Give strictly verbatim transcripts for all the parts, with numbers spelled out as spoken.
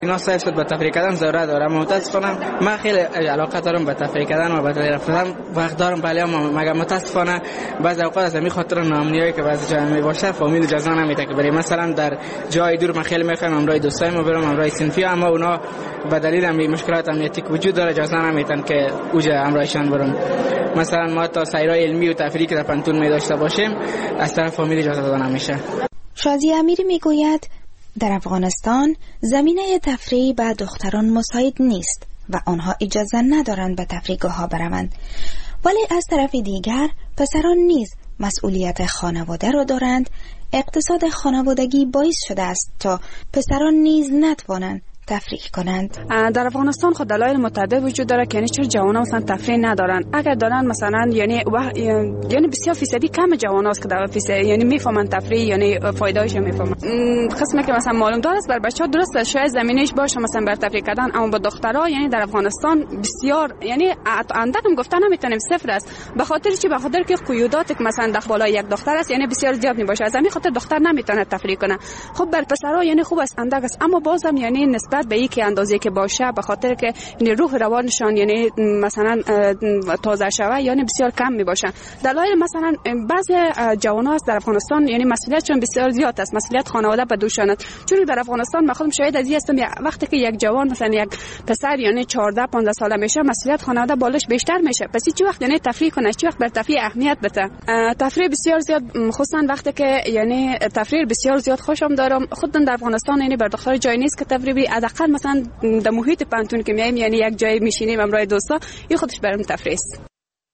اینا صاحب شد به تفریح کردن ضرورت داره. متاسفانه من خیلی علاقه دارم به تفریح کردن و به تفریح رفتن وقت دارم، ولی مگر متاسفانه بعضی اوقات از همین خاطر ناامنیایی که بعضی جا میباشه فامیل اجازه نمیده که بریم. مثلا در جای دور من خیلی میخوام امرای دوستایم برم، امرای صنفی، اما اونا به دلیل همین مشکلات امنیتی که وجود داره اجازه نمیدن که اوجا امرایشان برم. مثلا ما تا سیرای علمی و تفریحی که در پنتون می داشته باشیم از طرف فامیل اجازه داده نمیشه. شازی امیری میگوید در افغانستان زمینه تفریح به دختران مساعد نیست و آنها اجازه ندارند به تفریحگاه ها بروند، ولی از طرف دیگر پسران نیز مسئولیت خانواده را دارند. اقتصاد خانوادگی باعث شده است تا پسران نیز نتوانند تفریح کنند. در افغانستان خود دلایل متعدد وجود داره که یعنی چرا جوانان مثلا تفریح ندارن. اگر دارن مثلا یعنی و... یعنی بسیار فیصدی کم جواناست که در فیصد یعنی میفهمن تفریح یعنی فایده‌اش میفهمن. قسمی که مثلا معلوم داره بر بچه‌ها درست شاید زمینه‌اش باشه مثلا بر تفریح کردن، اما با دخترها یعنی در افغانستان بسیار یعنی اندکم گفتن نمیتونیم صفر است، به خاطر چی؟ به خاطر که قیودات که مثلا داخل بالای یک دختر است یعنی بسیار زیاد میباشه، از همین خاطر دختر نمیتونه تفریح کنه. خب بر پسرها یعنی خوب است اندک است، اما بازم یعنی نسبت به اینکه اندازه که باشه به خاطر که یعنی روح روانشان یعنی مثلا تازه شوه یعنی بسیار کم می باشه. دلایل مثلا بعضی جوانان در افغانستان یعنی مسئولیتشون بسیار زیاد است، مسئولیت خانواده به دوشان است. چون در افغانستان من خودم شاهد از این هستم وقتی که یک جوان مثلا یک پسر یعنی چهارده پانزده ساله میشه مسئولیت خانواده بالش بیشتر میشه، پس چی وقت یعنی تفریح کنه، چی وقت بر تفریح اهمیت بده. تفریح بسیار زیاد خصوصا وقتی که یعنی تفریح بسیار زیاد خوشم دارم. خود در افغانستان یعنی بر دختر جای نیست که تفریحی حداقل مثلا در محیط پنتون که میایم یعنی یک جای میشینیم امرای دوستا این خودش برام تفریح است.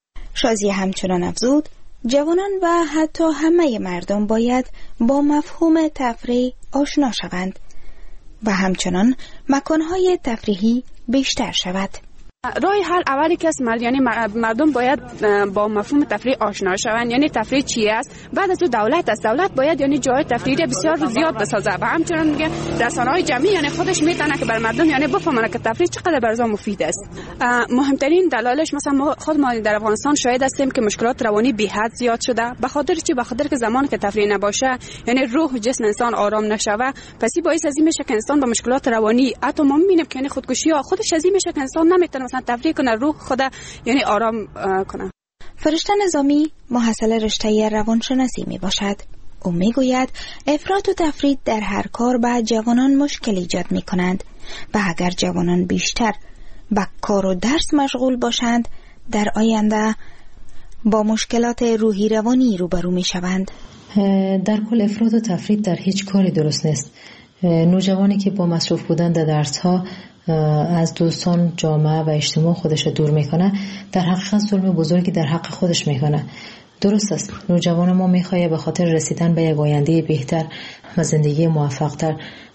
شازی همچنان افزود جوانان و حتی همه مردم باید با مفهوم تفریح آشنا شوند و همچنان مکانهای تفریحی بیشتر شود. راه حل اولی که است یعنی مردم باید با مفهوم تفریح آشنا شوند، یعنی تفریح چی است. بعد از دولت است، دولت باید یعنی جای تفریحی بسیار زیاد بسازه و همچنین میگه رسانه‌های جمعی یعنی خودش میتونه که بر مردم یعنی بفهمونه که تفریح چقدر برای مفید است. مهمترین دلایلش مثلا ما خود ما در افغانستان شاهد هستیم که مشکلات روانی بی حد زیاد شده. به خاطر چی؟ به خاطر که زمانی که تفریح نباشه یعنی روح و جسم انسان آرام نشوه، پس این باعث از این میشه که انسان با مشکلات روانی حتی ما میبینیم که یعنی خودکشی ها خودش از این میشه که انسان نمیتونه مثلا تفریح کنه، روح خدا یعنی آرام کنه. فرشته نظامی محصل رشته روانشناسی می باشد. او می گوید افراط و تفرید در هر کار به جوانان مشکل ایجاد می کنند و اگر جوانان بیشتر به کار و درس مشغول باشند در آینده با مشکلات روحی روانی روبرو می شوند. در کل افراط و تفرید در هیچ کاری درست نیست. نوجوانی که با مصروف بودن در درس ها از دوستان، جامعه و اجتماع خودش رو دور میکنه، در حقیقت ظلم بزرگی در حق خودش میکنه. درست است نوجوان ما میخواد به خاطر رسیدن به یک آینده بهتر و زندگی موفق‌تر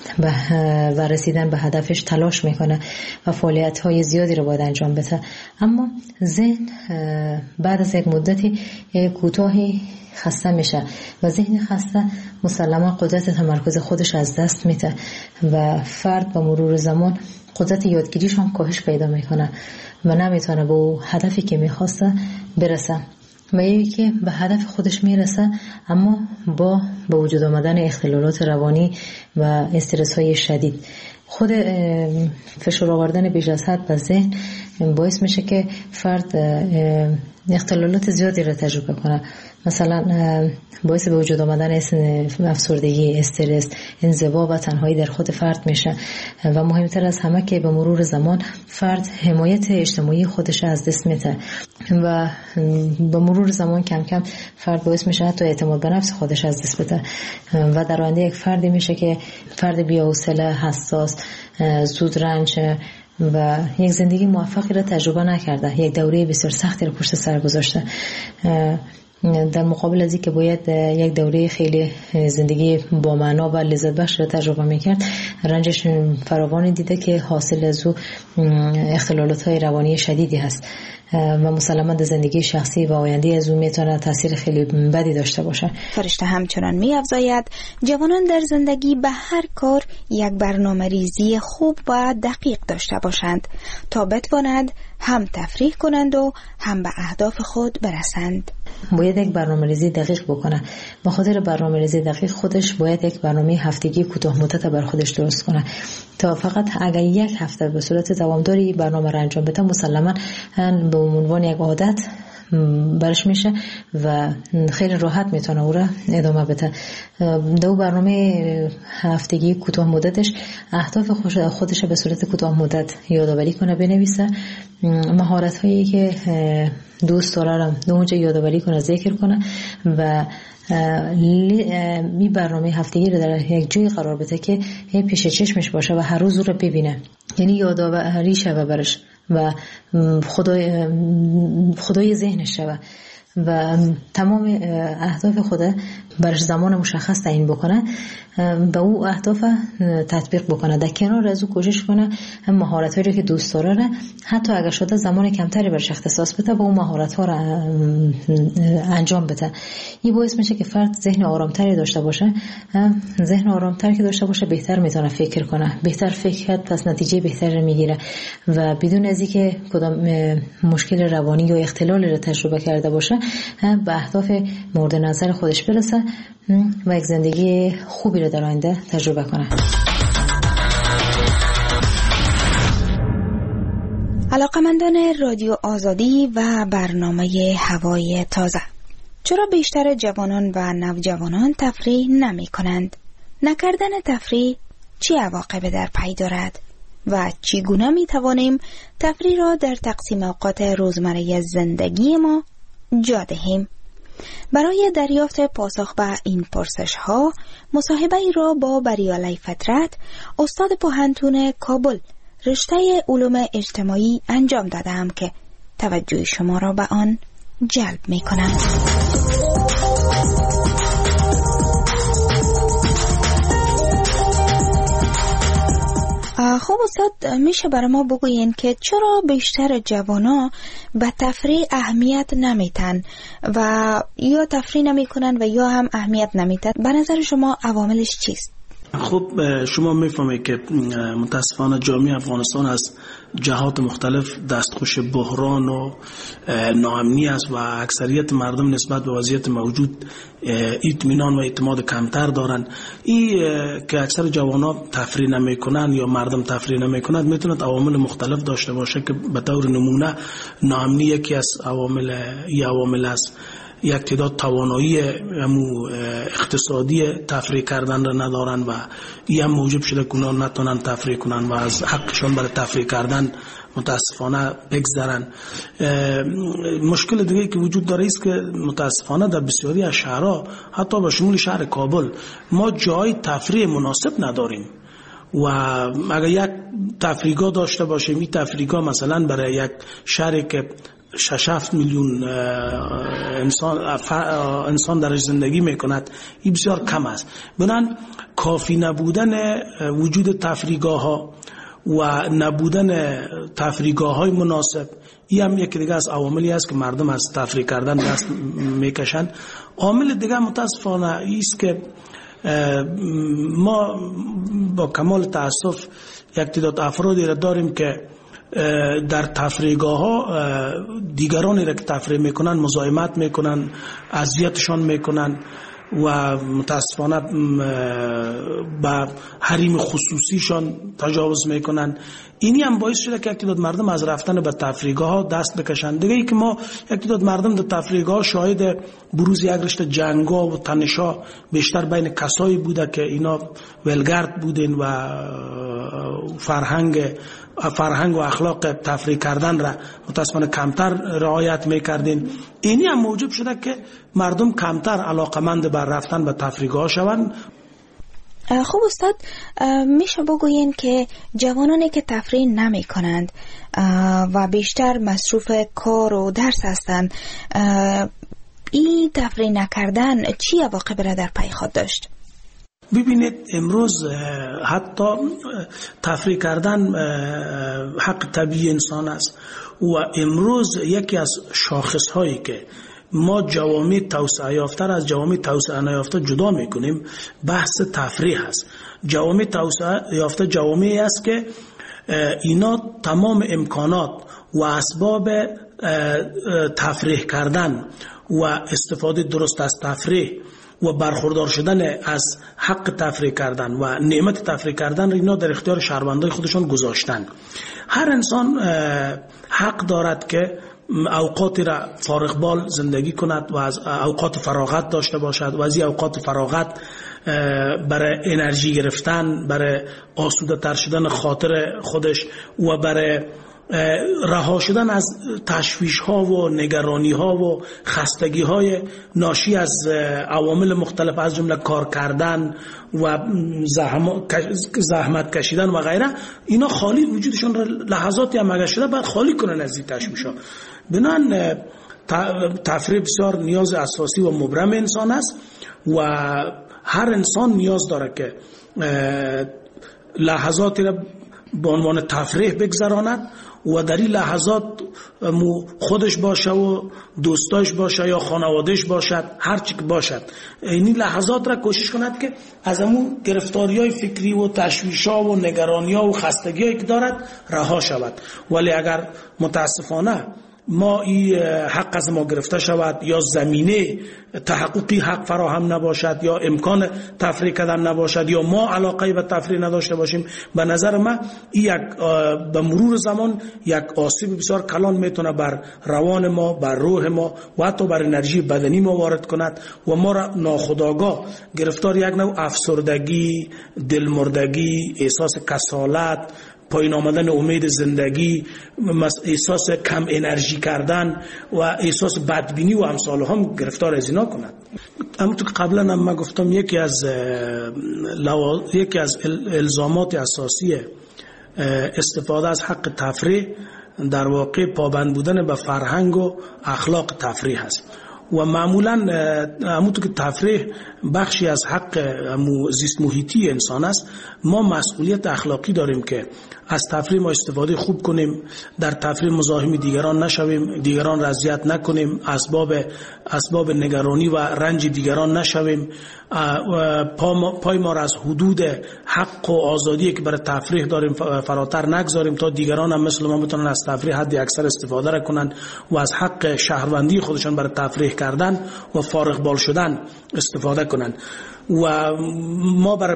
و رسیدن به هدفش تلاش میکنه و فعالیت‌های زیادی رو باید انجام بده، اما ذهن بعد از یک مدتی کوتاهی خسته میشه و ذهن خسته مسلما قدرت تمرکز خودش از دست میده و فرد با مرور زمان قدرت یادگیریش هم کاهش پیدا میکنه و نمیتونه به هدفی که میخواسته برسه و یکی که به هدف خودش میرسه اما با به وجود آمدن اختلالات روانی و استرس های شدید. خود فشار آوردن بیش از حد به ذهن باعث میشه که فرد اختلالات زیادی را تجربه کنه، مثلا باعث به وجود آمدن افسردگی، استرس، انزوا و تنهایی در خود فرد میشه و مهمتر از همه که به مرور زمان فرد حمایت اجتماعی خودش از دست میده و به مرور زمان کم کم فرد باعث میشه حتی اعتماد به نفس خودش از دست بده و در آینده یک فردی میشه که فرد بی‌حوصله، حساس، زود رنج و یک زندگی موفقی را تجربه نکرده، یک دوره بسیار سختی را پشت سر گذاشته، در مقابل از اینکه باید یک دوره خیلی زندگی با معنا و لذت بخش را تجربه میکرد، رنجش فراوانی دیده که حاصل از او اختلالات های روانی شدیدی هست و مسلماً در زندگی شخصی و آینده از او میتونه تاثیر خیلی بدی داشته باشه. فرشته همچنان می‌افزاید جوانان در زندگی به هر کار یک برنامه ریزی خوب و دقیق داشته باشند تا بتوانند هم تفریح کنند و هم به اهداف خود برسند. باید یک برنامه‌ریزی دقیق بکنه. به خاطر برنامه‌ریزی دقیق خودش باید یک برنامه هفتگی کوتاه مدت بر خودش درست کنه تا فقط اگر یک هفته به صورت دوامداری برنامه را انجام بده مسلماً به عنوان یک عادت برش میشه و خیلی راحت میتونه او را ادامه بده. دو برنامه هفتگی کوتاه مدتش اهداف خودش به صورت کوتاه مدت یادآوری کنه، بنویسه، مهارت هایی که دوست داره رو اونجا یادآوری کنه، ذکر کنه و می برنامه هفتگی رو در یک جای قرار بده که پیش چشمش باشه و هر روز رو ببینه، یعنی یادآوری شوه برش و خدای خدای ذهنش شوه و تمام اهداف خود برش زمان مشخص تعیین بکنه، به او اهداف تطبیق بکنه. در کنار از او کوشش کنه هم مهارت‌هایی رو که دوست داره حتی اگر شده زمان کمتری برش اختصاص بده با اون مهارت‌ها رو انجام بده. این باعث میشه که فرد ذهن آرامتری داشته باشه. ذهن آرامتر که داشته باشه بهتر میتونه فکر کنه، بهتر فکر کرد پس نتیجه بهتری میگیره و بدون از اینکه کدام مشکل روانی یا اختلال رو تجربه کرده باشه به اهداف مورد نظر خودش برسه و یک زندگی خوبی رو در آینده تجربه کنه. علاقمندان رادیو آزادی و برنامه هوای تازه، چرا بیشتر جوانان و نوجوانان تفریح نمی کنند؟ نکردن تفریح چه عواقبی در پی دارد؟ و چگونه می توانیم تفریح را در تقسیم اوقات روزمره زندگی ما جا دهیم؟ برای دریافت پاسخ به این پرسش ها مصاحبه ای را با بریالی فطرت، استاد پوهنتون کابل رشته علوم اجتماعی انجام دادم که توجه شما را به آن جلب می کنم. خب استاد، میشه برای ما بگوین که چرا بیشتر جوانا به تفریح اهمیت نمیتن و یا تفریح نمیکنن و یا هم اهمیت نمیتن؟ به نظر شما عواملش چیست؟ خب شما میفهمید که متاسفانه جامعه افغانستان از جهات مختلف دستخوش بحران و ناامنی است و اکثریت مردم نسبت به وضعیت موجود اطمینان و اعتماد کمتر دارن. این که اکثر جوانان تفریح نمیکنن یا مردم تفریح نمیکنند میتونه عوامل مختلف داشته باشه که به طور نمونه ناامنی یکی از عوامل ای عوامل است. یک تعداد توانایی همو اقتصادی تفریح کردن را ندارن و این هم موجب شده که اونا نتونن تفریح کنن و از حقشون برای تفریح کردن متاسفانه بگذرن. مشکل دیگه که وجود داره است که متاسفانه در بسیاری از شهرها حتی به شمول شهر کابل ما جای تفریح مناسب نداریم و اگر یک تفریحگاه داشته باشیم این تفریحگاه مثلا برای یک شهری که شش هفت میلیون انسان انسان درش زندگی میکند این بسیار کم است. بنابراین کافی نبودن وجود تفریحگاه ها و نبودن تفریحگاه های مناسب این هم یک دیگه از عواملی است که مردم از تفریح کردن دست میکشند. عامل دیگه متاسفانه است که ما با کمال تاسف یک تعداد افرادی را داریم که در تفریحگاه ها دیگرانی را که تفریح میکنن مزاحمت میکنن، اذیتشان میکنن و متاسفانه با حریم خصوصیشان تجاوز میکنن. اینی هم باعث شده که یک تعداد مردم از رفتن به تفریحگاه ها دست بکشند. دیگه ای که ما یک تعداد مردم در تفریحگاه ها شاهد بروز یک رشته جنگا و تنشا بیشتر بین کسایی بوده که اینا ولگرد بودن و فرهنگ فرهنگ و اخلاق تفریح کردن را متاسفانه کمتر رعایت میکردین. اینی هم موجب شده که مردم کمتر علاقمند بر رفتن به تفریحگاه شوند. خب استاد، میشه بگوین که جوانانی که تفریح نمی کنند و بیشتر مصروف کار و درس هستند، این تفریح نکردن چی عواقب را در پی خود داشت؟ ببینید امروز حتی تفریح کردن حق طبیعی انسان است و امروز یکی از شاخص هایی که ما جوامع توسعه یافته از جوامع توسعه نیافته جدا میکنیم بحث تفریح است. جوامع توسعه یافته جوامعی است که اینا تمام امکانات و اسباب تفریح کردن و استفاده درست از تفریح و برخوردار شدن از حق تفریح کردن و نعمت تفریح کردن را اینا در اختیار شهروندای خودشان گذاشتن. هر انسان حق دارد که اوقاتی را فارغ بال زندگی کند و از اوقات فراغت داشته باشد و از این اوقات فراغت برای انرژی گرفتن، برای آسوده تر شدن خاطر خودش و برای رها شدن از تشویش ها و نگرانی ها و خستگی های ناشی از عوامل مختلف از جمله کار کردن و زحمت کشیدن و غیره، اینا خالی وجودشون را لحظاتی هم اگر شده باید خالی کنن از این تشویش ها. بنان تفریح بسیار نیاز اساسی و مبرم انسان است و هر انسان نیاز داره که لحظاتی را به عنوان تفریح بگذراند و در این لحظات خودش باشه و دوستاش باشه یا خانوادهش باشد، هر چی که باشد، این لحظات را کوشش کند که از همون گرفتاری‌های فکری و تشویش‌ها و نگرانی‌ها و خستگی‌هایی که دارد رها شود. ولی اگر متاسفانه ما این حق از ما گرفته شود یا زمینه تحققی حق فراهم نباشد یا امکان تفریح کردن نباشد یا ما علاقه به تفریح نداشته باشیم، به نظر من این یک به مرور زمان یک آسیب بسیار کلان میتونه بر روان ما، بر روح ما و حتی بر انرژی بدنی ما وارد کند و ما را ناخودآگاه گرفتار یک نوع افسردگی، دلمردگی، احساس کسالت، پایین آمدن امید زندگی، احساس کم انرژی کردن و احساس بدبینی و امثال هم گرفتار از اینا کند. اما تو قبلا هم من گفتم یکی از لو... یکی از الزامات اساسی استفاده از حق تفریح در واقع پابند بودن به فرهنگ و اخلاق تفریح است و معمولا همونطور که تفریح بخشی از حق زیست محیطی انسان است، ما مسئولیت اخلاقی داریم که از تفریح ما استفاده خوب کنیم، در تفریح مزاحم دیگران نشویم، دیگران را اذیت نکنیم، اسباب اسباب نگرانی و رنج دیگران نشویم، پای ما را از حدود حق و آزادی که برای تفریح داریم فراتر نگذاریم تا دیگران هم مثل ما بتونن از تفریح حد اکثر استفاده را کنن و از حق شهروندی خودشان برای تفریح کردن و فارغ بال شدن استفاده کنن و ما برای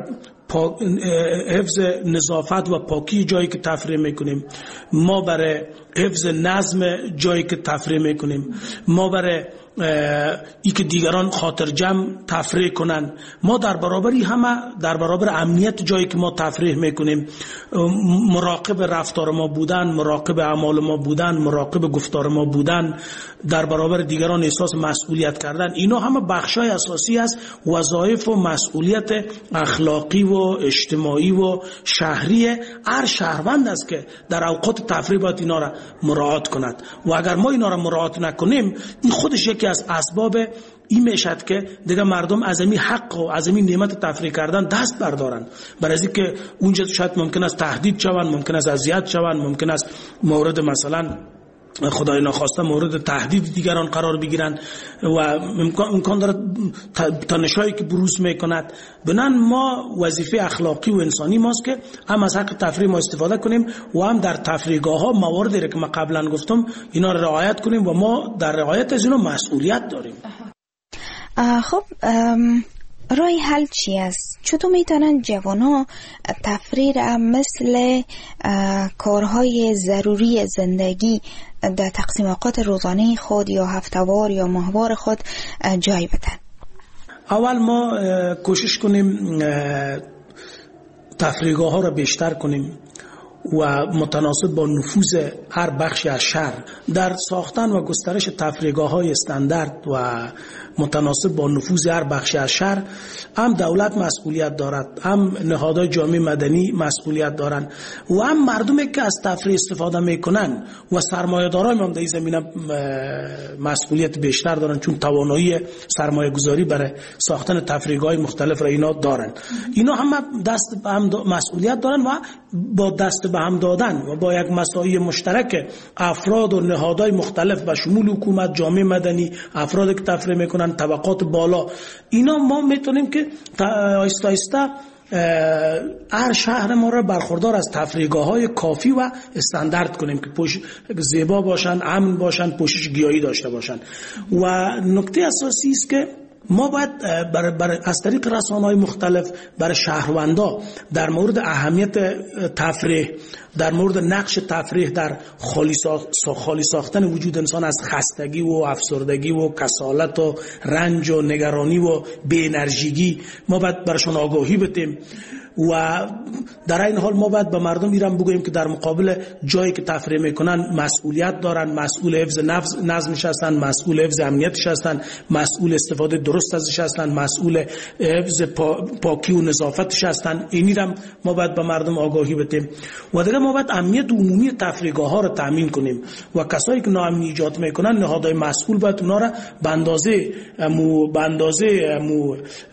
حفظ نظافت و پاکی جایی که تفریح میکنیم، ما برای حفظ نظم جایی که تفریح میکنیم، ما برای ای که دیگران خاطر جمع تفریح کنن، ما در برابری همه در برابر امنیت جایی که ما تفریح میکنیم مراقب رفتار ما بودن، مراقب اعمال ما بودن، مراقب گفتار ما بودن، در برابر دیگران احساس مسئولیت کردن، اینا همه بخشای اساسی است وظایف و مسئولیت اخلاقی و اجتماعی و شهری هر شهروند است که در اوقات تفریح باید اینا را مراعات کند و اگر ما اینا را مراعات نکنیم این خودش یکی از اسباب این میشد که دیگه مردم از این حق و از این نعمت تفریح کردن دست بردارن، برای از اینکه اونجا شاید ممکن است تهدید شوند، ممکن است اذیت شوند، ممکن است مورد مثلا خدای ناخواسته مورد تهدید دیگران قرار بگیرن و امکان دارد تنشایی که بروز میکند. بنان ما وظیفه اخلاقی و انسانی ماست که هم از حق تفریح ما استفاده کنیم و هم در تفریحگاه ها مواردی که من قبلا گفتم اینا رو رعایت کنیم و ما در رعایت از اینا مسئولیت داریم. خب راه حل چی است؟ چطور میتونن جوانها تفریح را مثل کارهای ضروری زندگی در تقسیم اوقات روزانه خود یا هفتهوار یا ماهوار خود جای بدن؟ اول ما کوشش کنیم تفریحگاه ها را بیشتر کنیم و متناسب با نفوذ هر بخشی از شهر در ساختن و گسترش تفریحگاه های استاندارد و متناسب با نفوذ هر بخشی از شهر هم دولت مسئولیت دارد، هم نهادهای جامعه مدنی مسئولیت دارند و هم مردمی که از تفریح استفاده میکنن و سرمایه‌داران هم در این زمینه مسئولیت بیشتر دارن چون توانایی سرمایه گذاری برای ساختن تفریحگاه مختلف را اینا دارن. اینا هم دست به هم مسئولیت دارن و با دست به هم دادن و با یک مساعی مشترک افراد و نهادهای مختلف به شمول حکومت، جامعه مدنی، افراد که تفریح میکنن، طبقات بالا، اینا ما میتونیم که آهسته آهسته هر شهر ما را برخوردار از تفریحگاه‌های کافی و استاندارد کنیم که پوش زیبا باشن، امن باشن، پوشش گیاهی داشته باشن. و نکته اساسی است که ما باید بر بر از طریق رسانه‌های مختلف برای شهروندا در مورد اهمیت تفریح، در مورد نقش تفریح در خالی خالی ساختن وجود انسان از خستگی و افسردگی و کسالت و رنج و نگرانی و بی انرژیگی ما باید برشون آگاهی بدیم. و در این حال ما باید به مردم ایران بگوییم که در مقابل جایی که تفریح میکنن مسئولیت دارن، مسئول حفظ نظمش هستن، مسئول حفظ امنیتش هستن، مسئول استفاده درست ازش هستن، مسئول حفظ پا، پاکی و نظافتش هستن. اینی هم ما باید به مردم آگاهی بدیم. و دیگه ما باید امنیت عمومی تفریحگاه ها رو تامین کنیم و کسایی که ناامنی ایجاد میکنن نهادهای مسئول باید اونا رو به اندازه مو به اندازه مو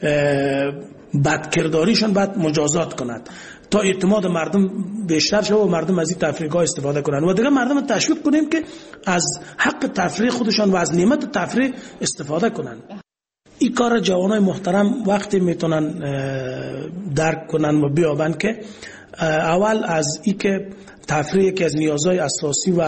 بدکرداریشون باید مجازات کند تا اعتماد مردم بیشتر شه و مردم از این تفریحگاه استفاده کنن. و دیگه مردم تشویق کنیم که از حق تفریح خودشان و از نعمت تفریح استفاده کنن. این کار جوانای محترم وقتی میتونن درک کنن و بیابن که اول از این که تفریح یکی از نیازهای اساسی و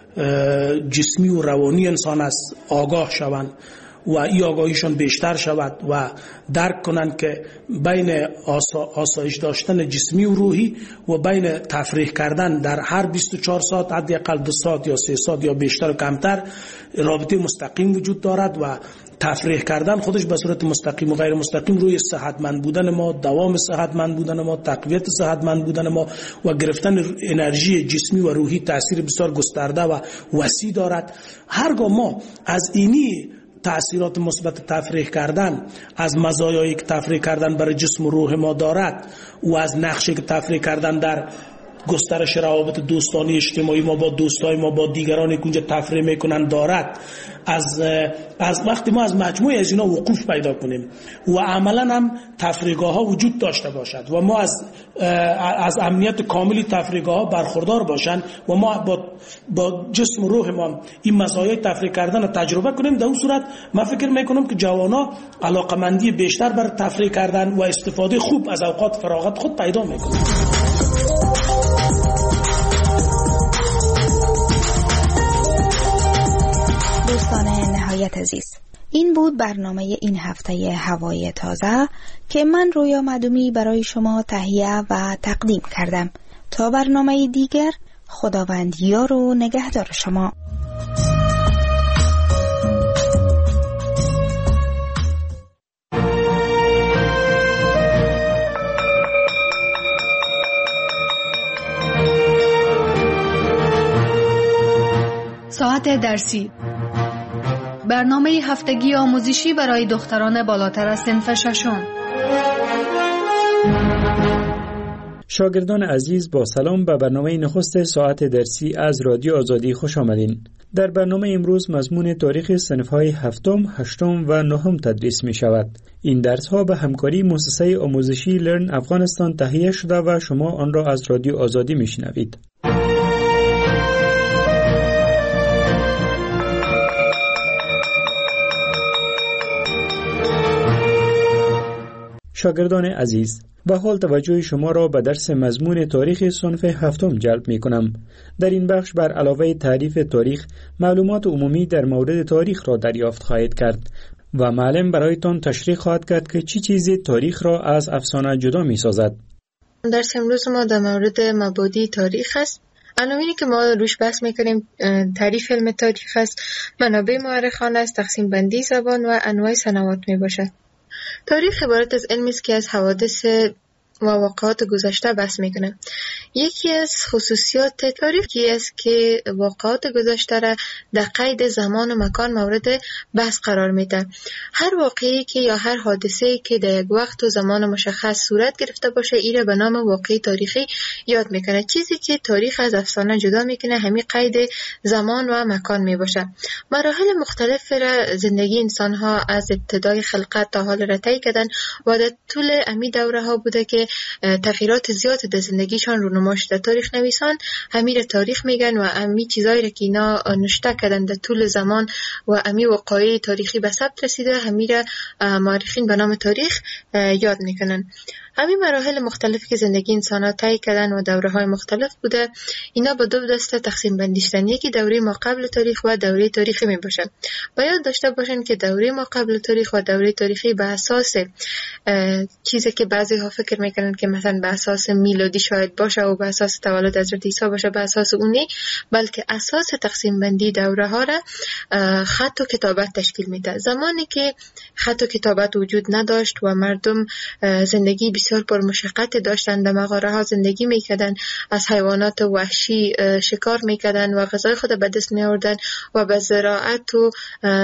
جسمی و روانی انسان است آگاه شوند و این آگاهیشون بیشتر شود و درک کنند که بین آسا، آسایش داشتن جسمی و روحی و بین تفریح کردن در هر بیست و چهار ساعت حداقل دو ساعت یا سه ساعت یا بیشتر و کمتر رابطه مستقیم وجود دارد و تفریح کردن خودش به صورت مستقیم و غیر مستقیم روی صحتمند بودن ما، دوام صحتمند بودن ما، تقویت صحتمند بودن ما و گرفتن انرژی جسمی و روحی تأثیر بسیار گسترده و وسیع دارد. هرگاه ما از اینی تأثیرات مثبت تفریح کردن، از مزایایی که تفریح کردن برای جسم و روح ما دارد و از نقشی که تفریح کردن در گسترش روابط دوستانی اجتماعی ما با دوستای ما با دیگرانی که اونجا تفریح میکنن دارد، از از وقتی ما از مجموعه از اینا وقوف پیدا کنیم و عملا هم تفریحگاه ها وجود داشته باشد و ما از از امنیت کاملی تفریحگاه ها برخوردار باشند و ما با با جسم و روح ما این مزایای تفریح کردن رو تجربه کنیم، در اون صورت من فکر میکنم که جوانا علاقمندی بیشتر برای تفریح کردن و استفاده خوب از اوقات فراغت خود پیدا میکنند. دوستان نهایت عزیز، این بود برنامه این هفته هوای تازه که من رویا مدومی برای شما تهیه و تقدیم کردم. تا برنامه دیگر، خداوند یار و نگهدار شما. ساعت درسی، برنامه هفتگی آموزشی برای دختران بالاتر از صنف ششم. شاگردان عزیز، با سلام به برنامه نخست ساعت درسی از رادیو آزادی خوش آمدین. در برنامه امروز مضمون تاریخ صنف‌های هفتم، هشتم و نهم تدریس می شود. این درس‌ها به همکاری مؤسسه آموزشی لرن افغانستان تهیه شده و شما آن را از رادیو آزادی می شنوید. شاگردان عزیز، به حال توجه شما را به درس مضمون تاریخ صنف هفتم جلب می کنم. در این بخش بر علاوه تعریف تاریخ، معلومات عمومی در مورد تاریخ را دریافت خواهید کرد و معلم برایتان تشریح خواهد کرد که چی چیزی تاریخ را از افسانه جدا می سازد. درس امروز ما در مورد مبادی تاریخ است. عناوینی که ما روش بحث میکنیم تعریف علم تاریخ است، منابع مورخانه است، تقسیم بندی زبان و انواع سنوات می باشد. تاریخ عبارت از علمی است که از حوادث و واقعات گذشته بحث میکنه. یکی از خصوصیات تاریخی است که واقعات گذشته را در قید زمان و مکان مورد بحث قرار میده. هر واقعی که یا هر حادثه‌ای که در یک وقت و زمان مشخص صورت گرفته باشه، این را به نام واقعی تاریخی یاد میکنه. چیزی که تاریخ از افسانه جدا میکنه همین قید زمان و مکان میباشه. مراحل مختلف را زندگی انسان ها از ابتدای خلقت تا حال را طی کردن و در طول امی دوره ها بوده که تغییرات زیاد در زندگیشان رونما شده. تاریخ نویسان همین را تاریخ میگن و امی چیزایی را که اینا نوشته کردن در طول زمان و امی وقایع تاریخی به ثبت رسیده همین را مورخین به نام تاریخ یاد میکنن. همین مراحل مختلفی که زندگی انسان‌ها طی کردن و دوره‌های مختلف بوده، اینا به دو دسته تقسیم بندی شدن. یکی دوره ما قبل تاریخ و دوره تاریخی می باشه. باید داشته باشین که دوره ما قبل تاریخ و دوره تاریخی به اساس چیزی که بعضی ها فکر میکنن که مثلا به اساس میلادی شاید باشه و به اساس تولد حضرت عیسی باشه، به اساس اونی، بلکه اساس تقسیم بندی دوره ها را خط و کتابت تشکیل میده. زمانی که خط و کتابت وجود نداشت و مردم زندگی بسیار پر مشقت داشتن، در مغاره ها زندگی میکردن، از حیوانات وحشی شکار میکردن و غذای خود به دست میآوردن و به زراعت و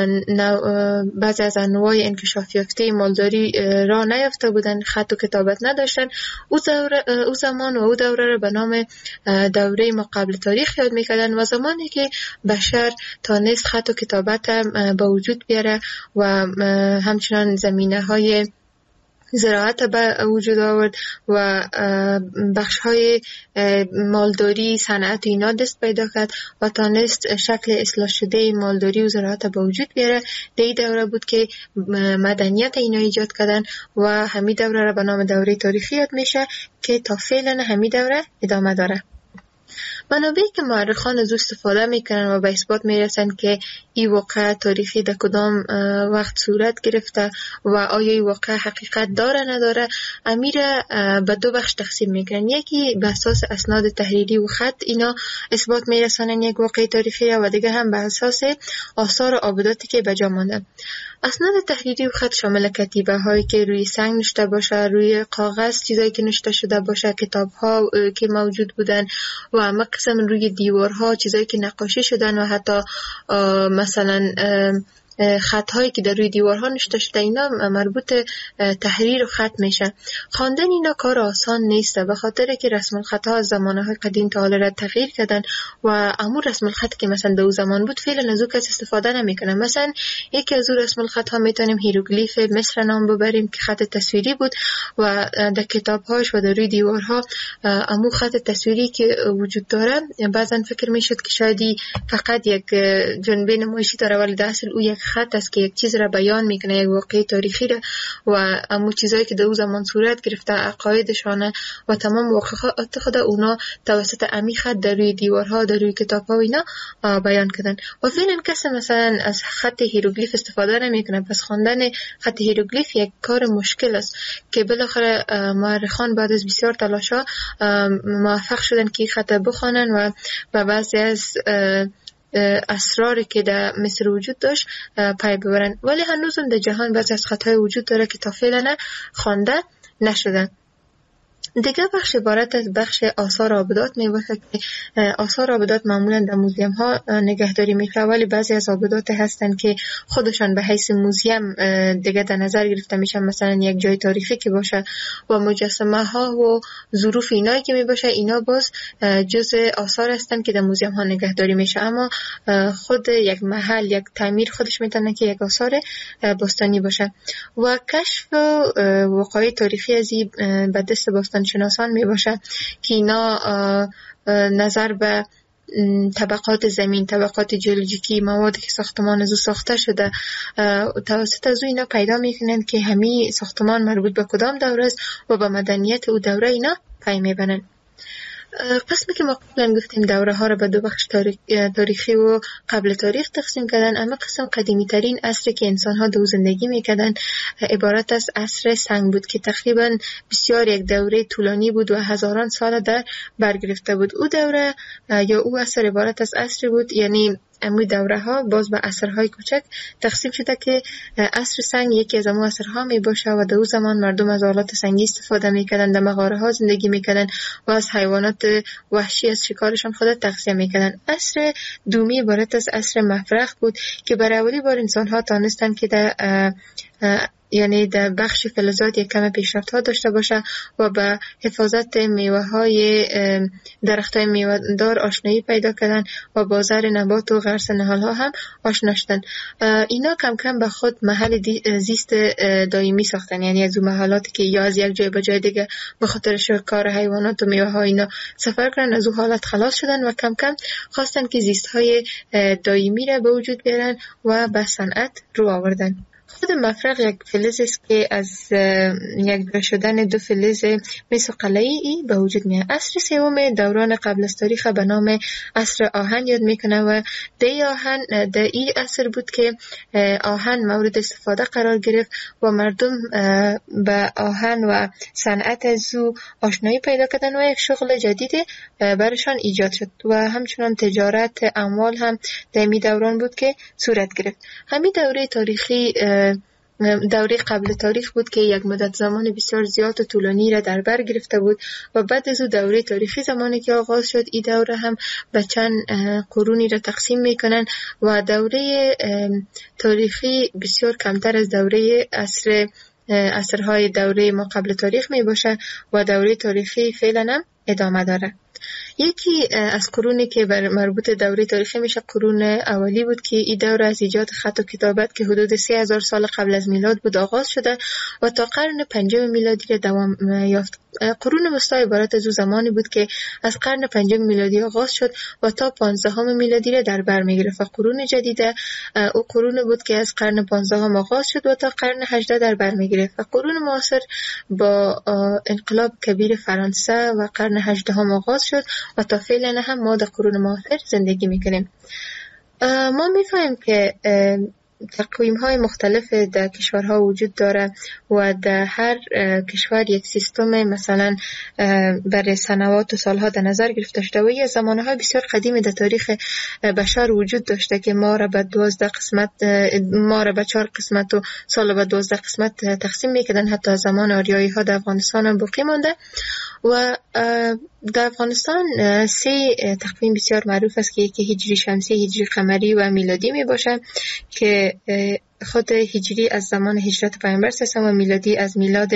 بعضی از انواع انکشاف یافته مالداری را نیافته بودن، خط و کتابت نداشتن. او, او زمان و او دوره را به نام دوره ما قبل تاریخ یاد میکردن و زمانی که بشر تانست خط و کتابت به وجود بیاره و همچنان زمینه های زراعت به وجود آورد و بخش های مالداری، صنعت اینا دست پیدا کرد و تانست شکل اصلاح شده مالداری و زراعت به وجود بیاره. دی دوره بود که مدنیت اینا ایجاد کردن و همین دوره را به نام دوره تاریخی یاد میشه که تا فعلا همین دوره ادامه داره. منابعی که مورخان از استفاده میکنن و به اثبات میرسن که این واقعه تاریخی در کدام وقت صورت گرفته و آیا این واقعه حقیقت داره نداره، امیر به دو بخش تقسیم میکنن. یکی به اساس اسناد تحریری و خط اینا اثبات میرسنن یک واقعه تاریخی و دیگه هم به اساس آثار و عابداتی که به جا مانده. اسناد تحریری و خط شامل کتیبه هایی که روی سنگ نوشته باشه، روی کاغذ چیزایی که نوشته شده باشه، کتاب ها که موجود بودن و اما قسم روی دیوارها چیزایی که نقاشی شدن و حتی مثلا خطهایی که در روی دیوارها نوشته شده، اینا مربوط تحریر و خط میشه. خواندن اینا کار آسان نیست به خاطر که رسم الخط ها از زمانهای قدیم تا حالا را تغییر کردن و امور رسم الخط که مثلا در اون زمان بود فعلا از او کس استفاده نمیکنه. مثلا یکی از اون رسم الخط ها میتونیم هیروگلیف مصر نام ببریم که خط تصویری بود و در کتابهاش و در روی دیوارها امور خط تصویری که وجود داره بعضا فکر میشد که شاید فقط یک جنبه نمایشی داره، ولی در اصل او یک خط است که یک چیز را بیان میکنه، یک واقعه تاریخی را و امو چیزایی که در اون زمان صورت گرفته، عقایدشانه و تمام واقعات خود اونا توسط امی خط در روی دیوارها، در روی کتابها و اینا بیان کردن. و فعلا کسی مثلا از خط هیروگلیف استفاده نمیکنه، پس خواندن خط هیروگلیف یک کار مشکل است که بالاخره مورخان بعد از بسیار تلاش‌ها موفق شدن که خط بخوانن و به بعضی از اسراری که در مصر وجود داشت پی ببرن. ولی هنوز در جهان بعضی از خطای وجود داره که تا فعلا خوانده نشدن. دیگه بخش عبارت از بخش آثار عابدات می باشه که آثار عابدات معمولا در موزیم ها نگهداری میشه، ولی بعضی از عابدات هستن که خودشان به حیث موزیم دیگه در نظر گرفته میشن، مثلا یک جای تاریخی که باشه و مجسمه ها و ظروف اینایی که می باشه اینا باز جزء آثار هستن که در موزیم ها نگهداری میشه. اما خود یک محل، یک تعمیر خودش میتونه که یک آثار باستانی باشه. و کشف وقایع تاریخی از این به دست باستان شناسان می باشه که اینا نظر به طبقات زمین، طبقات جیولوژیکی، موادی که ساختمان از او ساخته شده توسط از او اینا پیدا میکنند که همین ساختمان مربوط به کدام دوره است و به مدنیت او دوره اینا پی میبرند. قسمی که ما قبلا گفتیم دوره ها را به دو بخش تاریخی و قبل تاریخ تقسیم کردن، اما قسم قدیمی ترین عصری که انسان ها در زندگی میکردن عبارت از عصر سنگ بود که تقریبا بسیار یک دوره طولانی بود و هزاران سال در برگرفته بود. او دوره یا او عصر عبارت از عصری بود، یعنی امی دوره ها باز به عصرهای کوچک تقسیم شده که عصر سنگ یکی از امو عصرها می باشه و در اون زمان مردم از آلات سنگی استفاده میکردن، در مغاره ها زندگی میکردن و از حیوانات وحشی از شکارشان خود تغذیه میکردن. عصر دومی عبارت از عصر مفرخ بود که برای اولی بار انسان ها تانستن که در یعنی در بخش فلزات یک کم پیشرفت ها داشته باشه و به حفاظت میوه های درخت های میوه دار آشنایی پیدا کردن و بازار نبات و غرس نهال ها هم آشنا شدن. اینا کم کم به خود محل زیست دائمی ساختن، یعنی از اون محلاتی که یا از یک جای به جای دیگه به خاطر شکار حیوانات و میوه ها اینا سفر کردن، از اون حالت خلاص شدن و کم کم خواستن که زیست های دائمی را به وجود بیارن و به صنعت رو آوردن. خود مفرق یک فلز است که از یک جدا شدن دو فلز مسوقله‌ای به وجود میاد. عصر سوم دوران قبل از تاریخ به نام عصر آهن یاد میکنه و دی آهن در این عصر بود که آهن مورد استفاده قرار گرفت و مردم به آهن و صنعت از او آشنایی پیدا کردن و یک شغل جدید برشان ایجاد شد و همچنان تجارت اموال هم در می دوران بود که صورت گرفت. همین دوره تاریخی دوره قبل تاریخ بود که یک مدت زمان بسیار زیاد و طولانی را در بر گرفته بود و بعد از او دوره تاریخی زمانی که آغاز شد این دوره هم به چند قرونی را تقسیم میکنن و دوره تاریخی بسیار کمتر از دوره عصر عصرهای دوره ما قبل تاریخ می باشه و دوره تاریخی فعلا هم ادامه داره. یکی از قرونی که بر مربوط دوره تاریخی میشه قرون اولی بود که این دوره از ایجاد خط و کتابت که حدود سه هزار سال قبل از میلاد بود آغاز شده و تا قرن پنجم میلادی را دوام یافت. قرون وسطی عبارت از او زمانی بود که از قرن پنجم میلادی آغاز شد و تا پانزدهم میلادی را در بر میگرفت و قرون جدیده او قرون بود که از قرن پانزدهم آغاز شد و تا قرن هجدهم در بر میگرفت و قرون معاصر با انقلاب کبیر فرانسه و قرن هجدهم آغاز شد و تا فعلا هم ما در قرون معاصر زندگی میکنیم. ما میفهمیم که تقویم های مختلف در کشورها وجود داره و در هر کشور یک سیستم مثلا برای سنوات و سالها در نظر گرفته شده و یه زمانه های بسیار قدیمی در تاریخ بشر وجود داشته که ما را به دوازده قسمت ما را به چهار قسمت و سال به دوازده قسمت تقسیم میکردن. حتی زمان آریایی ها در افغانستان هم باقی مانده و در افغانستان سه تقویم بسیار معروف است که یکی هجری شمسی، هجری قمری و میلادی می باشه که خود هجری از زمان هجرت پیامبر هست و میلادی از میلاد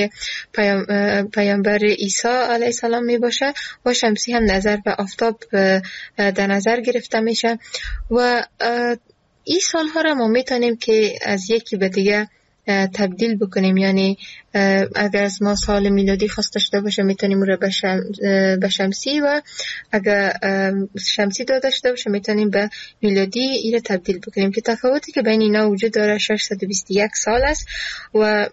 پیامبر عیسی علیه السلام می باشه و شمسی هم نظر به آفتاب در نظر گرفته میشه و این سالها را ما میتونیم که از یکی به دیگه تبدیل بکنیم. یعنی اگر از ما سال میلادی خواسته شده باشه میتونیم اون رو به شم... شمسی و اگر شمسی داده شده باشه میتونیم به میلادی این رو تبدیل بکنیم که تفاوتی که بین اینا وجود داره ششصد و بیست و یک سال است و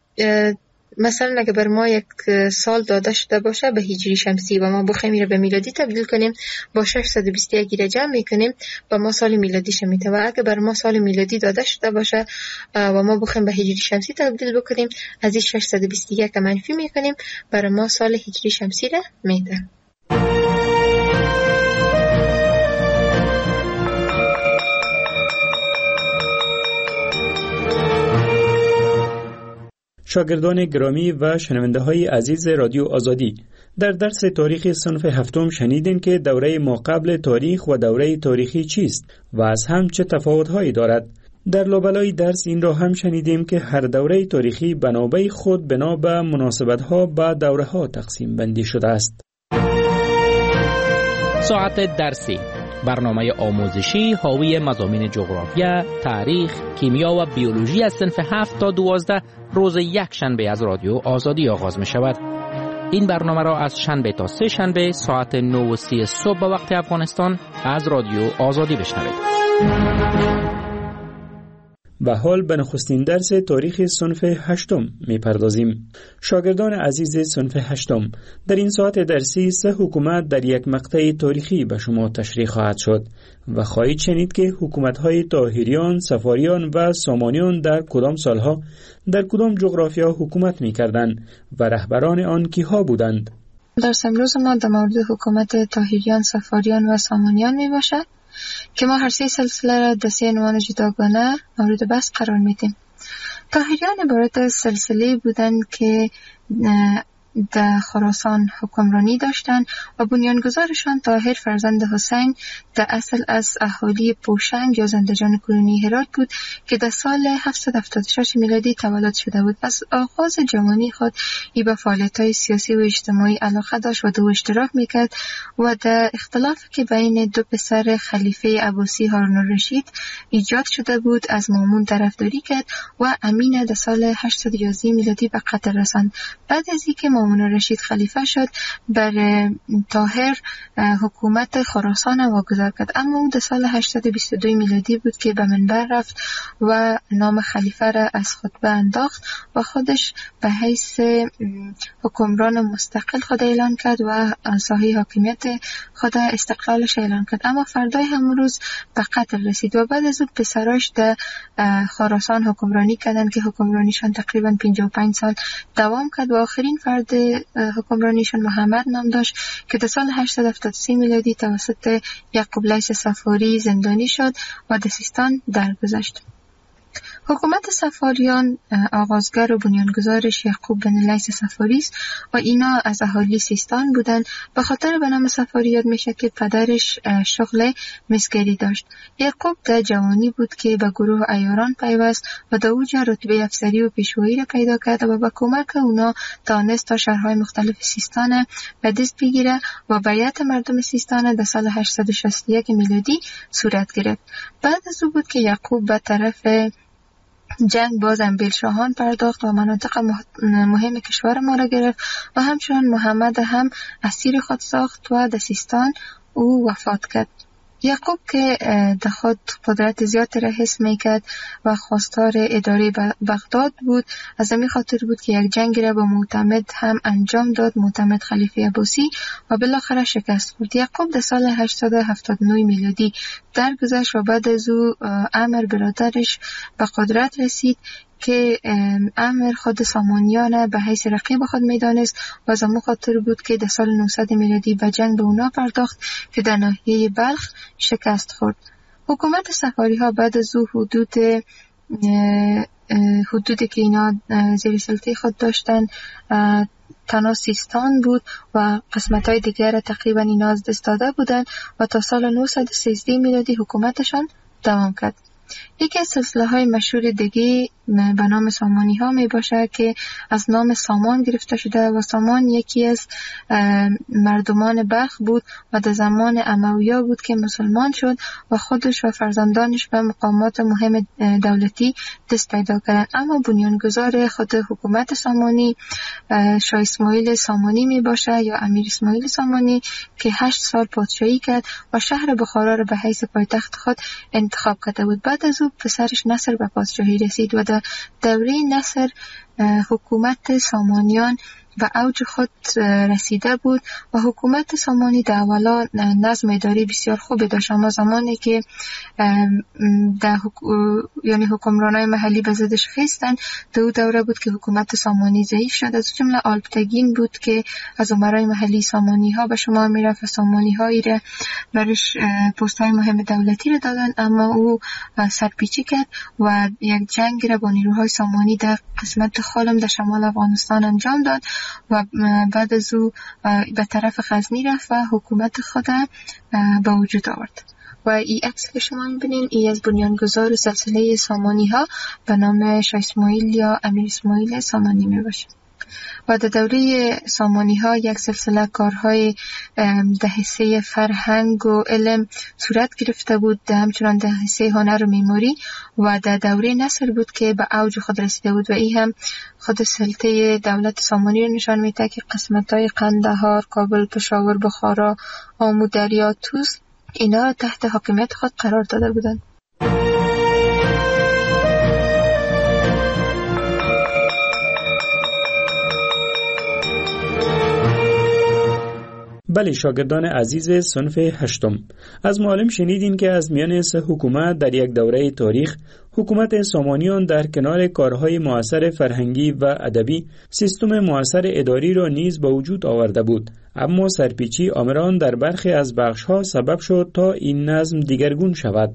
مثلا اگه بر ما یک سال داده شده باشه به هجری شمسی و ما بخوایم این رو به میلادی تبدیل کنیم با ششصد و بیست و یک جمع میکنیم و ما سال میلادی شمیته و اگه بر ما سال میلادی داده شده باشه و ما بخوایم به هجری شمسی تبدیل بکنیم از این ششصد و بیست و یک منفی میکنیم بر ما سال هجری شمسی را میده. شاگردان گرامی و شنونده های عزیز رادیو آزادی، در درس تاریخ صنف هفتم شنیدین که دوره ما قبل تاریخ و دوره تاریخی چیست و از هم چه تفاوت‌هایی دارد. در لابلای درس این را هم شنیدیم که هر دوره تاریخی بنابه خود بنا به مناسبت‌ها با دوره‌ها تقسیم بندی شده است. ساعت درسی، برنامه آموزشی حاوی مضامین جغرافیا، تاریخ، کیمیا و بیولوژی از صنف هفت تا دوازده روز یک شنبه از رادیو آزادی آغاز می شود. این برنامه را از شنبه تا سه شنبه ساعت نه و سی صبح به وقت افغانستان از رادیو آزادی بشنوید. و حال به نخستین درس تاریخ صنف هشتم می پردازیم. شاگردان عزیز صنف هشتم، در این ساعت درسی سه حکومت در یک مقطع تاریخی به شما تشریح خواهد شد و خواهید شنید که حکومت‌های طاهریان، صفاریان و سامانیان در کدام سالها در کدام جغرافیا حکومت می‌کردند و رهبران آن کیها بودند. درس امروز ما در مورد حکومت طاهریان، صفاریان و سامانیان می باشد که ما هر سه سلسله را در سه عنوان جداگانه مورد بحث قرار میدیم. طاهریان عبارت از سلسله بودند که در خراسان حکمرانی داشتند و بنیانگذارشان طاهر فرزند حسین در اصل از اهالی پوشنگ یا زندجان کنونی هرات بود که در سال هفتصد و هفتاد و شش میلادی تولد شده بود. از آغاز جوانی خود ای به فعالیت‌های سیاسی و اجتماعی علاقه داشت و دو اشتراک میکرد و در اختلافی که بین دو پسر خلیفه عباسی هارون الرشید ایجاد شده بود از مامون طرفداری کرد و امین در سال هشتصد و یازده میلادی به قتل رساند. بعد از اینکه هامون الرشید خلیفه شد بر طاهر حکومت خراسان واگذار کرد، اما او در سال هشتصد و بیست و دو میلادی بود که به منبر رفت و نام خلیفه را از خطبه انداخت و خودش به حیث حکمران مستقل خود اعلان کرد و ساحه حاکمیت خود استقلالش اعلان کرد. اما فردای همون روز به قتل رسید و بعد از اون پسراش در خراسان حکمرانی کردند که حکمرانیشان تقریبا پنجاه و پنج سال دوام کرد و آخرین فرد حکمرانیشان محمد نام داشت که در سال هشتصد و هفتاد و سه میلادی توسط یعقوب لیث صفاری زندانی شد و در سیستان درگذشت. حکومت صفاریان آغازگر و بنیانگذارش یعقوب بن لیث صفاری است و اینا از اهالی سیستان بودند. به خاطر به نام صفاری یاد میشه که پدرش شغل مسگری داشت. یعقوب در جوانی بود که به گروه عیاران پیوست و در اوج رتبه افسری و پیشوایی را پیدا کرد و با کمک اونا توانست تا شهرهای مختلف سیستان به دست بگیره و بیعت مردم سیستان در سال هشتصد و شصت و یک میلادی صورت گرفت. بعد از او بود که یعقوب به طرف جنگ باز انبیل شاهان پرداخت و مناطق مهم کشور ما را گرفت و همچنان محمد هم اسیر خود ساخت و در سیستان او وفات کرد. یعقوب که در خود قدرت زیاد را حس میکرد و خواستار اداره بغداد بود، از همین خاطر بود که یک جنگ را با معتمد هم انجام داد، معتمد خلیفه عباسی، و بالاخره شکست خورد. یعقوب در سال هشتصد و هفتاد و نه میلادی درگذشت و بعد از او عمر برادرش به قدرت رسید که عمر خود سامانیان به حیث رقیب خود میدانست و از همون خاطر بود که در سال نهصد میلادی به جنگ به اونا پرداخت که در ناحیه بلخ شکست خورد. حکومت صفاری ها بعد از او حدود حدودی که اینا زیر سلطه خود داشتن تنها سیستان بود و قسمت های دیگر تقریبا اینا از دست داده بودن و تا سال نهصد و سیزده میلادی حکومتشان دوام کرد. یکی از سلسله های مشهور دیگه به نام سامانی ها می باشه که از نام سامان گرفته شده و سامان یکی از مردمان بلخ بود و در زمان امویا بود که مسلمان شد و خودش و فرزندانش به مقامات مهم دولتی دست پیدا کردند. اما بنیانگذار خود حکومت سامانی شاه اسماعیل سامانی می باشه یا امیر اسماعیل سامانی که هشت سال پادشاهی کرد و شهر بخارا را به حیث پایتخت خود انتخاب کرده بود. بعد از او پسرش نصر به پادشاهی رسید و در دوره نصر حکومت سامانیان و اوج خود رسیده بود و حکومت سامانی در اولا نظم اداری بسیار خوبی داشت، اما زمانی که در حک... یعنی حکمرانای محلی به ضدش خیستن، در او دوره بود که حکومت سامانی ضعیف شد. از جمله آلپتگین بود که از امرای محلی سامانی ها به شما میرفت و سامانی هایی را برش پست های مهم دولتی را دادن، اما او سرپیچی کرد و یک جنگ را با نیروهای سامانی در قسمت خالم در شمال افغانستان انجام داد و بعد از او به طرف غزنی رفت و حکومت خود به وجود آورد. و این عکس که شما میبینین ای از بنیانگذار سلسله سامانی ها به نام شاه اسماعیل یا امیر اسماعیل سامانی میباشه. و در دوره سامانی ها یک سلسله کارهای در حصه فرهنگ و علم صورت گرفته بود، همچنان در حصه هنر و معماری، و در دوره نصر بود که به اوج خود رسیده بود و این هم خود سلطه دولت سامانی رو نشان میده که قسمت های قندهار، کابل، پشاور، بخارا، آمو، دریا، توس اینا را تحت حاکمیت خود قرار داده بودند. بله شاگردان عزیز صنف هشتم، از معلم شنیدین که از میان سه حکومت در یک دوره تاریخ حکومت سامانیان در کنار کارهای مؤثر فرهنگی و ادبی سیستم مؤثر اداری را نیز به وجود آورده بود، اما سرپیچی آمران در برخی از بخش‌ها سبب شد تا این نظم دیگرگون شود.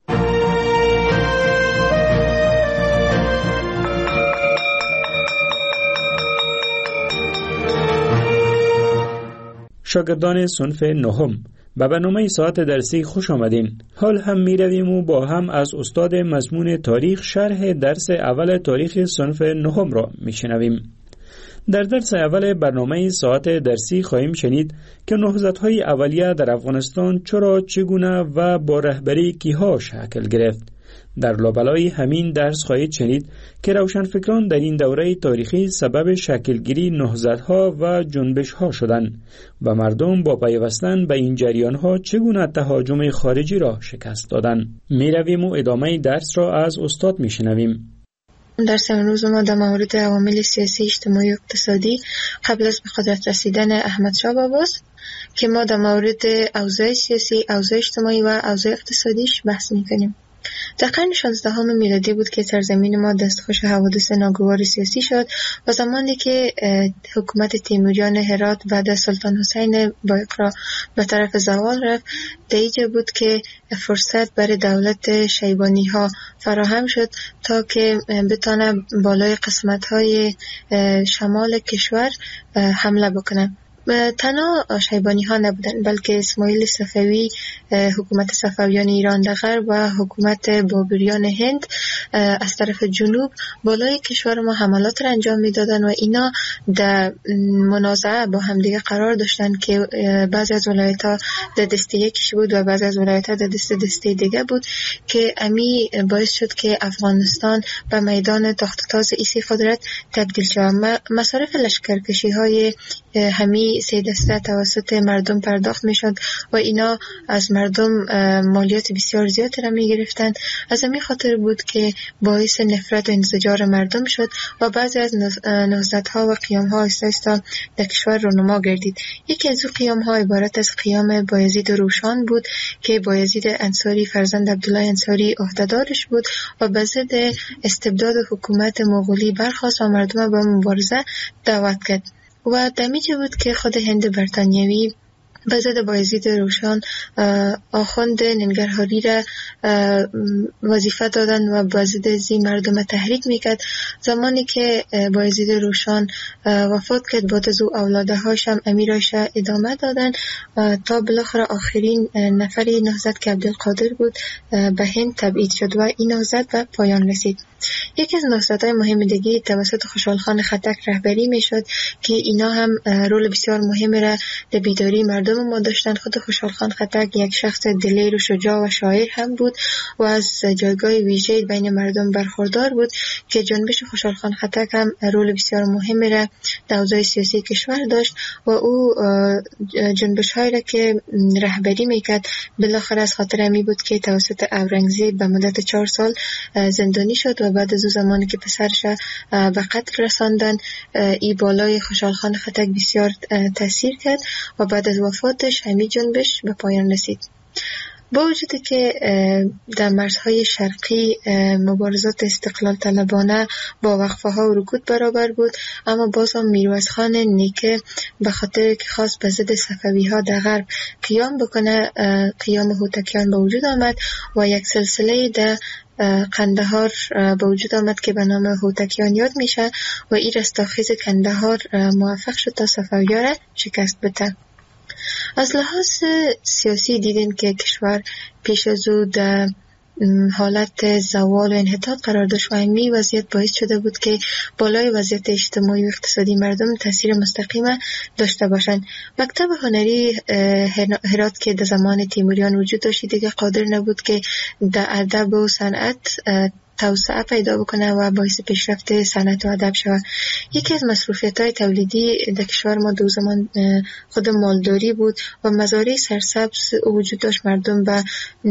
شاگردان صنف نهم، به برنامه ساعت درسی خوش آمدین. حال هم می رویم و با هم از استاد مضمون تاریخ شرح درس اول تاریخ صنف نهم را می شنویم. در درس اول برنامه ساعت درسی خواهیم شنید که نهضت‌های اولیه در افغانستان چرا، چگونه و با رهبری کیها شکل گرفت. در لابلای همین درس خواهید شنید که روشنفکران در این دوره تاریخی سبب شکلگیری نهضت‌ها و جنبش‌ها شدند و مردم با پیوستن به این جریان‌ها چگونه تهاجم خارجی را شکست دادند. می‌رویم و ادامه درس را از استاد می‌شنویم. درس امروز ما در مورد عوامل سیاسی، اجتماعی و اقتصادی قبل از به قدرت رسیدن احمد شاه باباست که ما در مورد اوضاع سیاسی، اوضاع اجتماعی و اوضاع اقتصادیش بحث می‌کنیم. در قرن شانزدهم میلادی بود که سرزمین ما دستخوش حوادث ناگوار سیاسی شد و زمانی که حکومت تیموریان هرات بعد از سلطان حسین بایقرا به طرف زوال رفت، دیجه بود که فرصت برای دولت شیبانی ها فراهم شد تا که بتانه بالای قسمت های شمال کشور حمله بکنه. تنها شیبانی ها نبودن، بلکه اسماعیل صفوی، حکومت صفویان ایران در غرب و حکومت بابریان هند از طرف جنوب بالای کشور ما حملات را انجام میدادن و اینا در منازعه با همدیگه قرار داشتن که بعضی از ولایت ها در دسته یکیش بود و بعضی از ولایت ها در دسته دسته دیگه بود که امی باعث شد که افغانستان به میدان تخت تاز ایسی قدرت تبدیل شد. مصارف لشکرکشی های همی سه دسته توسط مردم پرداخت می شد و اینا از مردم مالیات بسیار زیاد را می گرفتند. از همین خاطر بود که باعث نفرت و انزجار مردم شد و بعضی از نهضت ها و قیام ها آهسته آهسته در کشور رونما گردید. یکی از این قیام ها عبارت از قیام بایزید روشان بود که بایزید انصاری فرزند عبدالله انصاری عهده‌دارش بود و به ضد استبداد حکومت مغولی برخاست و مردم به مبارزه دعوت کرد. و دمیجه بود که خود هند برطانیوی به ضد بایزید روشان آخوند ننگرهاری را وظیفه دادن و به ضد زی مردم تحریک میکرد. زمانی که بایزید روشان وفات کرد، بعد از او اولاده هاش هم امیرش ادامه دادن تا بالاخره آخرین نفری نهضت که عبدالقادر بود به هند تبعید شد و این نهضت به پایان رسید. یکی از نهضت‌های مهم دیگه توسط خوشحال خان خټک رهبری میشد که اینا هم رول بسیار مهم را در بیداری مردم ما داشتن. خود خوشحال خان خټک یک شخص دلیر و شجاع و شاعر هم بود و از جایگاه ویژه‌ای بین مردم برخوردار بود که جنبش خوشحال خان خټک هم رول بسیار مهم را در اوضاع سیاسی کشور داشت و او جنبش‌هایی را که رهبری میکرد بالاخره از خاطر امی بود که توسط اورنگزیب به مدت چهار سال زندانی شد و بعد از او زمانی که پسرش به قتل رساندن، ای بالای خوشحال خان خټک بسیار تاثیر کرد و بعد از وفاتش همین جنبش به پایان رسید. با وجودی که در مرزهای شرقی مبارزات استقلال طلبانه با وقفه ها و رکود برابر بود، اما باز هم میرویس خان نیکه به خاطر که خواست به ضد صفوی ها در غرب قیام بکنه، قیام هوتکیان به وجود آمد و یک سلسله در قندهار به وجود آمد که به نام هوتکیان یاد میشه و این رستاخیز قندهار موفق شد تا صفوی‌ها را شکست بده. از لحاظ سیاسی دیدیم که کشور پیش از او در حالت زوال و انحطاط قرار داشت و این وضعیت باعث شده بود که بالای وضعیت اجتماعی و اقتصادی مردم تاثیر مستقیم داشته باشند. مکتب هنری هرات که در زمان تیموریان وجود داشت دیگه قادر نبود که در ادب و صنعت توسعه پیدا بکنه و باعث پیشرفت صنعت و ادب شود. یکی از مصروفیت‌های تولیدی در کشور ما دو زمان خود مالداری بود و مزارع سرسبز وجود داشت. مردم به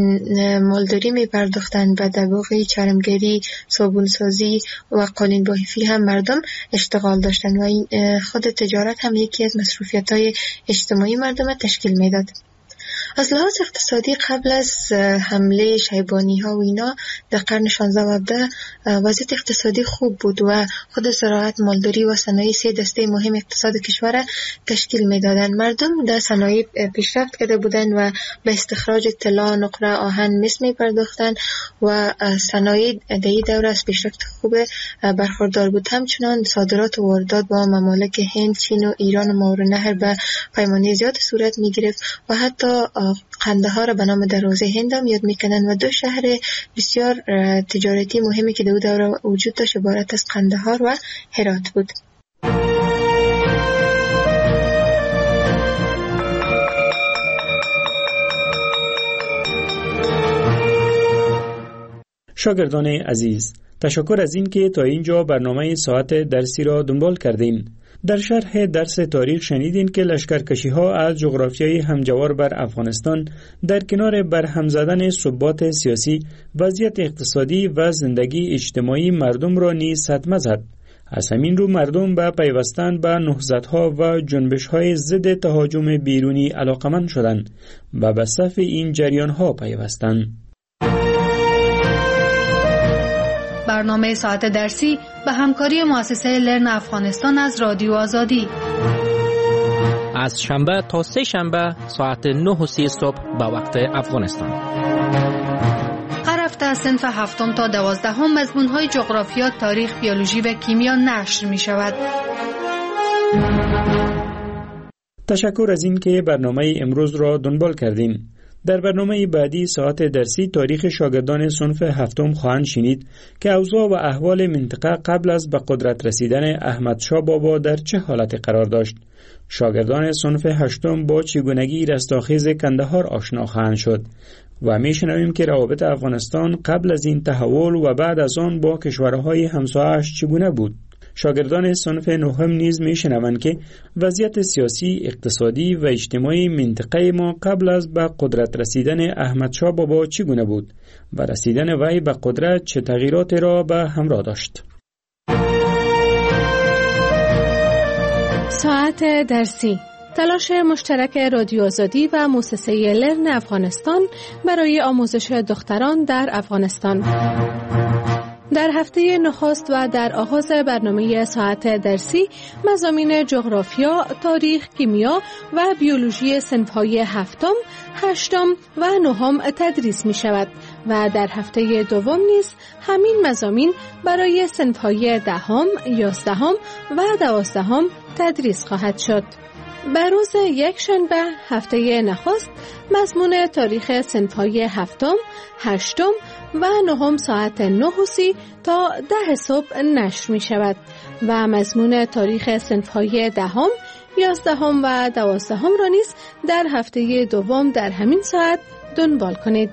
مالداری می پرداختند، به دباغی، چرمگری، صابونسازی و قالین بافی هم مردم اشتغال داشتند و این خود تجارت هم یکی از مصروفیت‌های اجتماعی مردم تشکیل میداد. از لحاظ اقتصادی قبل از حمله شیبانی ها و اینا در قرن شانزده و هفده وضعیت اقتصادی خوب بود و خود زراعت، مالداری و صنایع سه دسته مهم اقتصاد کشور تشکیل میدادند. مردم در صنایع پیشرفت کرده بودند و به استخراج طلا، نقره، آهن، مس می پرداختند و صنایع در این دوره از پیشرفت خوب برخوردار بود. همچنان صادرات و واردات با ممالک هند، چین و ایران و ماورالنهر به پیمانه زیاد صورت می گرفت و حتی قندهار را به نام دروازه هند هم یاد میکنن و دو شهر بسیار تجارتی مهمی که در اون دوره وجود داشت عبارت از قندهار و هرات بود. شاگردان عزیز، تشکر از این که تا اینجا برنامه ساعت درسی را دنبال کردین. در شرح درس تاریخ شنیدین که لشکرکشی ها از جغرافیای همجوار بر افغانستان در کنار برهم زدن ثبات سیاسی، وضعیت اقتصادی و زندگی اجتماعی مردم را نیز صدمه زد. از همین رو مردم به پیوستن به نهضت‌ها و جنبش‌های ضد تهاجم بیرونی علاقمند شدند و به صف این جریان‌ها پیوستند. برنامه ساعت درسی به همکاری مؤسسه لرن افغانستان از رادیو آزادی از شنبه تا سه شنبه ساعت نه و سی صبح به وقت افغانستان. هر هفته از صنف هفتم تا دوازدهم مضمون‌های جغرافیا، تاریخ، بیولوژی و کیمیا نشر می‌شود. تشکر از این که برنامه امروز را دنبال کردین. در برنامه بعدی ساعت درسی تاریخ شاگردان صنف هفتم خواهند شنید که اوضاع و احوال منطقه قبل از به قدرت رسیدن احمد شاه بابا در چه حالتی قرار داشت. شاگردان صنف هشتم با چگونگی رستاخیز کندهار آشنا خواهند شد و میشنویم که روابط افغانستان قبل از این تحول و بعد از آن با کشورهای همسایه‌اش چگونه بود. شاگردان صنف نهم نیز میشنوند که وضعیت سیاسی، اقتصادی و اجتماعی منطقه ما قبل از به قدرت رسیدن احمد شاه بابا چگونه بود و رسیدن وی به قدرت چه تغییراتی را به همراه داشت. ساعت درسی، تلاش مشترک رادیو آزادی و مؤسسه لرن افغانستان برای آموزش دختران در افغانستان. در هفته نخست و در آغاز برنامه ساعت درسی مضامین جغرافیا، تاریخ، کیمیا و بیولوژی صنف‌های هفتم، هشتم و نهم تدریس می شود و در هفته دوم نیز همین مضامین برای صنف‌های دهم، یازدهم و دوازدهم تدریس خواهد شد. بر روز یک شنبه هفته نخست مضمون تاریخ صنف‌های هفتم، هشتم و نهم ساعت نه و سی تا ده صبح نشر می شود و مضمون تاریخ صنف‌های دهم، یازدهم و دوازدهم را نیز در هفته دوم در همین ساعت دنبال کنید.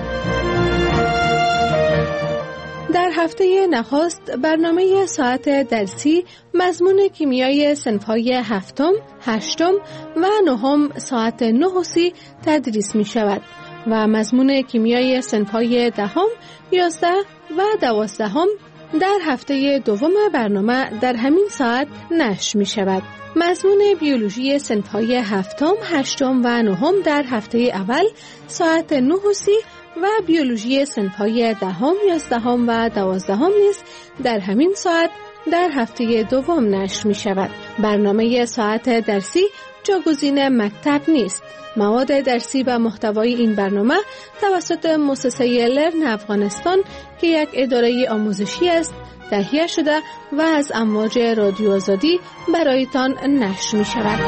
در هفته نخست برنامه ساعت درسی مضمون کیمیای صنف‌های هفتم، هشتم و نهم ساعت نه و سی تدریس می شود و مضمون کیمیای صنف‌های دهم، یازده و دوازدهم در هفته دوم برنامه در همین ساعت نشر می شود. مضمون بیولوژی صنف‌های هفتم، هشتم و نهم در هفته اول ساعت نه و سی و بیولوژی صنف‌های دهم، یازدهم و دوازدهم نیز در همین ساعت در هفته دوم نشر می شود. برنامه ساعت درسی جاگزین مکتب نیست. مواد درسی و محتوای این برنامه توسط مؤسسه لرن افغانستان که یک اداره آموزشی است تهیه شده و از امواج رادیو آزادی برایتان نشر می شود.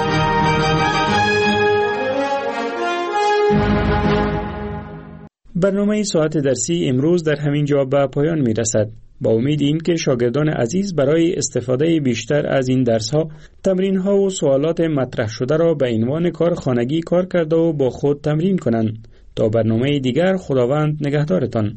برنامه ساعت درسی امروز در همین جا به پایان می رسد. با امید این که شاگردان عزیز برای استفاده بیشتر از این درس‌ها، تمرین‌ها و سوالات مطرح شده را به عنوان کار خانگی کار کرده و با خود تمرین کنند. تا برنامه دیگر، خداوند نگهدارتان.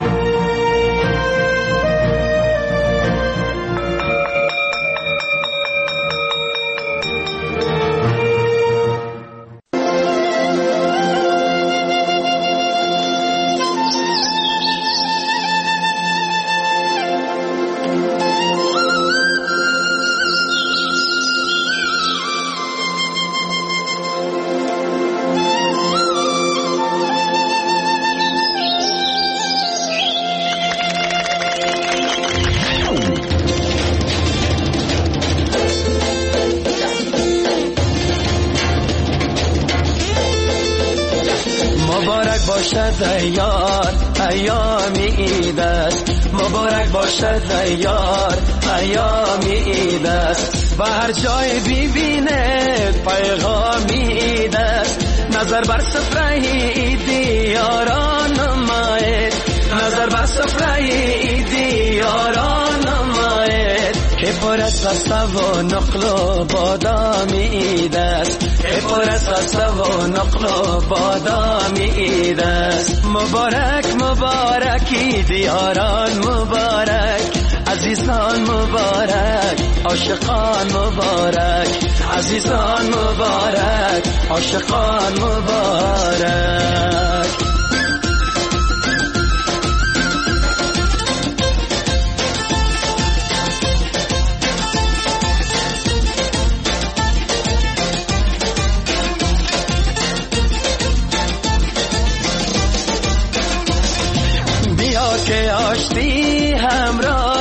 یار ایام عید است، مبارک باشد یار ایام عید است، و هر جای ببینه پیغام عید است. نظر بر سفره عیدی یاران نماید، نظر بر سفره عیدی یاران نماید، که پر است از و نقل و بادامی عید است، پر است از و نقل و بادامی عید است. مبارک مبارکی دیاران مبارک، عزیزان مبارک، عاشقان مبارک، عزیزان مبارک، عاشقان مبارک. بیا که آشتی همراه